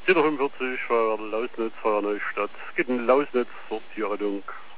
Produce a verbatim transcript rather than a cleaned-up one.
vierhundertfünfundvierzig war Lausnitz, war Neustadt. Es geht in Lausnitz, Sortierung.